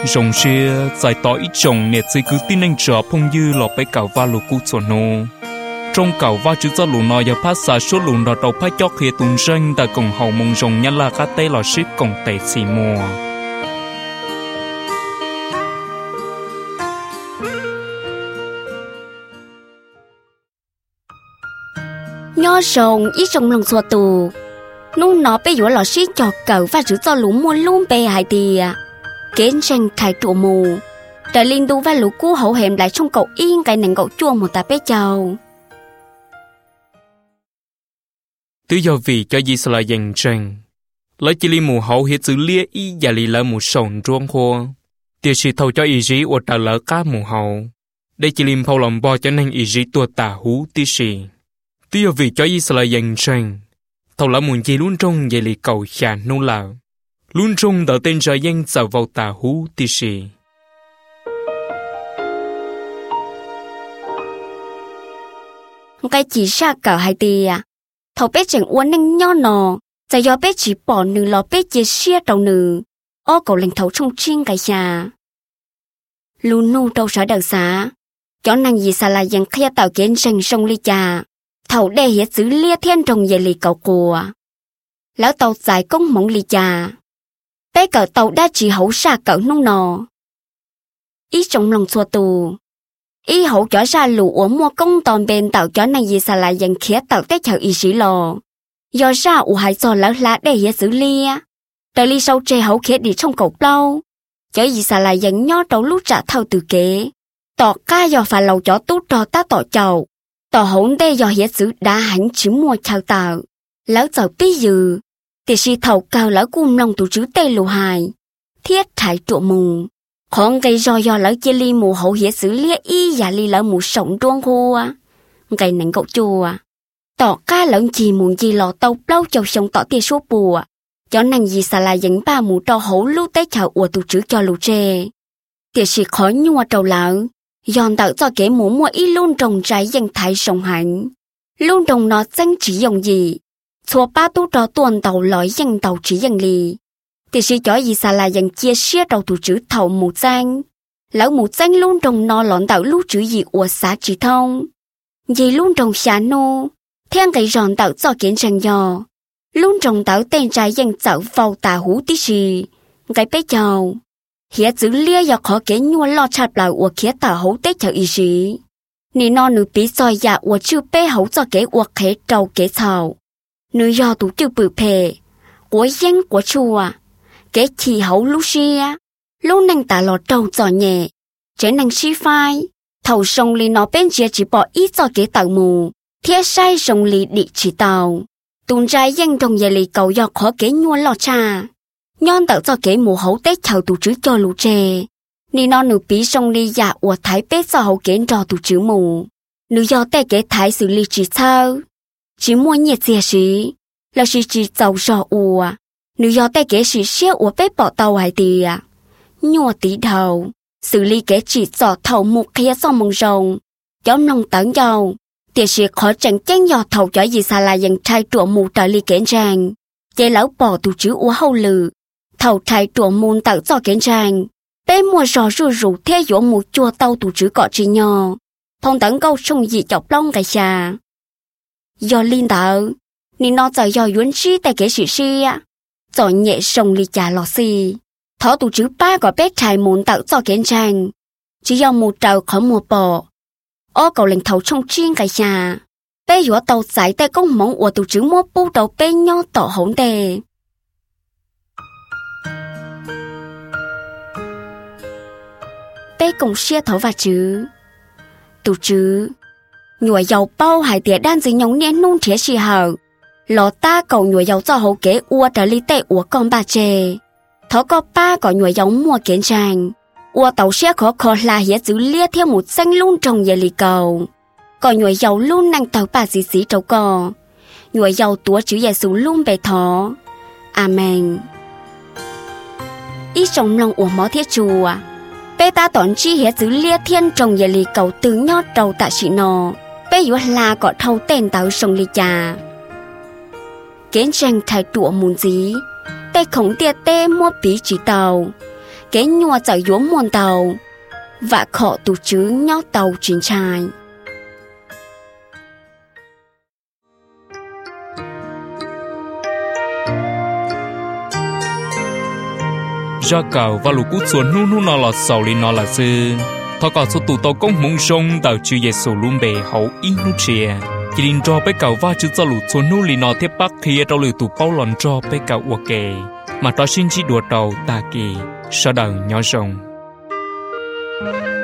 rồng xe giải tỏ ít chồng nè chỉ cứ tin anh trở phong dư lọ bé cào va lù cú chuẩn nô trong cào va chữ cho lù nọ giờ phát xả số lù nọ đầu phát chót khi tuần sinh tại cùng hậu mông rồng nhăn là cá tê lò ship cùng tệ xì mùa nho rồng ít trong lòng xua tù nung nó bây giờ lò ship cho cào va chữ cho lù mua luôn bê hai tìa kiến tranh khai trụ mù trời linh đu và lũ cú hậu hẻm lại trong cậu yên cái nền cậu chua một ta bé chào tự do vì cho gì sẽ là dành tranh lấy chỉ li mù hậu hiện xử lia y và li lỡ mù sồn ruộng hoa tiêu sĩ thầu cho ý chí ở ta lỡ cá mù hậu đây chỉ lim phao lòng bò cho nên ý chí tua tà hú tiêu sĩ tự do vì cho gì sẽ là dành tranh thầu lỡ mù gì luôn trong vậy li cầu xả nô lợ luôn trong đỡ tên trời danh dạo vào tà hú tì xì. Cái chỉ xa cỡ hai tì à. Thầu bé chẳng uốn nâng nho nò. Giờ do bé chỉ bỏ nữ lò bé chia xia đầu nữ. Ô cậu lệnh thấu trong chiên cái xa. Luôn nô đâu sở đầu xá. Chó năng gì xa là dành khía tạo kiến rành sông ly trà. Thầu đe hiết giữ lia thiên trồng về lì cậu cùa. Lão tàu giải công mộng ly trà. Bé cỡ tàu đã chỉ hậu xa cỡ nông nò. Ý trong lòng xua tù. Ý hậu cho ra lũ ổ mua công toàn bên tàu cho này gì xa lại dành khía tàu tế chào ý sĩ lò. Do ra ủ hại cho lão lá để hiết xử lia. Đời ly sâu trê hậu khía đi trong cậu lâu. Cho gì xa lại dành nhó trâu lúc trả thâu từ kế. Tỏ ca do phà lầu cho tốt trò ta tỏ chầu. Tỏ hỗn đê do hiết xử đã hẳn chỉ mua chào tàu. Lão giàu bí dư. Thì si thầu cao lão cung lòng tụ chữ tê lù hài. Thiết thải trụ mù. Khoảng gây do lão chia ly mù hậu hiết xử lia y và ly lão mù sống truông hua. Gây nảnh cậu chùa. Tỏ ca lão chì mù gì lò tàu lâu châu sống tỏ tia số bùa. Cho năng gì xa là dẫn ba mù trò hậu lưu tế chào ủa tụ chữ cho lù trê. Thì si khó nhua trầu lão. Dọn tạo cho kẻ mù mua y luôn trồng trái dân thái sống hạnh. Luôn trồng nó danh chỉ dùng gì. Chùa ba tu trò tuần tàu lõi dân tàu chỉ dân lì. Thì sĩ cho gì xa là dân chia sẻ đầu tù chữ thầu mù danh. Lão mù danh luôn trồng nó lọn tạo lưu chữ gì ủa xá chỉ thông. Vì luôn trồng xá nô. Thiên cái rọn tạo cho kiến ràng dò. Luôn trồng tạo tên trái dân tạo vào tà hú tí xì. Cái bế chào. Hiết giữ lia do khó kế nhua lo chạp lại ủa khía tà hấu tế chào ý sĩ. Nì nó nữ bí dòi dạ ủa chư bế hấu cho kế ủa khế trâu kế thảo. Nữ do tủ chữ bự phê, của dân của chùa, kế chỉ hấu lúc xia, lúc năng tả lọt trâu giò nhẹ, chế năng xí phai, thầu sông lì nó bên chia chỉ bỏ ít cho kế tàu mù, thiết sai sông lì đi chỉ tàu, tùn trái dân trong nhà lì cầu do khó kế nhua lọt trà, nhon tạo cho kế mù hấu tết chào tủ chữ cho lũ trề, nì nó nữ bí sông lì dạ ủa thái bết do hấu kế trò tủ chữ mù, nữ do tê kế thái xử lý chỉ sao. Chỉ mua nhiệt dìa sĩ, là sĩ chỉ giàu rò ùa, nữ do tay kế sĩ xếp ùa bếp bỏ tàu hải tìa. Nhùa tí đầu, xử lý kế chỉ giỏ thầu mục khía do mông rồng, nhóm nông tấn dầu, tiệt sĩ khó chẳng chén dò thầu cho gì xa là dành trai trụa mù trở lý kén ràng. Chế lão bỏ tù chữ ùa hâu lử, thầu trai trụa mùn tạo do kén ràng. Bê mua rò rù rù thế dỗ mù chua tàu tù chữ cọ trì nhò, thông tấn câu sông dị chọc lông cái xà. Do linh tạo, nên nó giờ do yuán trí tại kế sĩ sĩ á. Rồi nhẹ sông lì trà lò xì. Thó tù chữ ba có bếp trài muốn tạo cho kiến trang. Chỉ do một trào khó mùa bò. Ô cầu lệnh thấu trong chiên cái nhà. Bê dũa tàu giải tay công mong của tù chữ mua bù đầu bê nho tỏ hổng đề. Bê cùng xia thấu và chữ. Tù chữ. Nhùa dầu bao hải tía đan dưới nhóm nén nôn thế xì hở. Lò ta cầu nhùa dầu cho hậu kế ua trở lý tệ ua con bà chê. Thó có ba có nhùa dầu mua kiến trang. Ua tàu xe khó khó là hiết giữ lia theo một xanh luôn trong về lì cầu. Có nhùa dầu luôn năng tàu bà xí xí trâu cò. Nhùa dầu túa chữ giải xuống luôn bề thó. Amen. Ý trong lòng ua mó thiết chùa. Bê ta tỏn chi hiết giữ lia thiên trong về lì cầu từ nhót trâu tạ sĩ nò. Bê dũa là có thâu tên tàu sông lì trà. Kiến tranh thái tụa mùn dí. Tê khổng tia tê mua bí chỉ tàu. cái nhua chạy xuống muôn tàu và khó tụ chứ nhau tàu chiến trai. ra cầu và lũ cút xuống nu nó là sầu li nó là sư thọ cả số tụ tàu công mông sông tàu chữ Giêsu luôn bề hậu in nu chia chỉ định cho bé cầu va chữ cho lũ xuống nu li nó tiếp bắc khi tàu lũ tụ bao lòn cho bé cầu ok mà tao xin chỉ đùa tàu ta kỳ sau đầu nhỏ rồng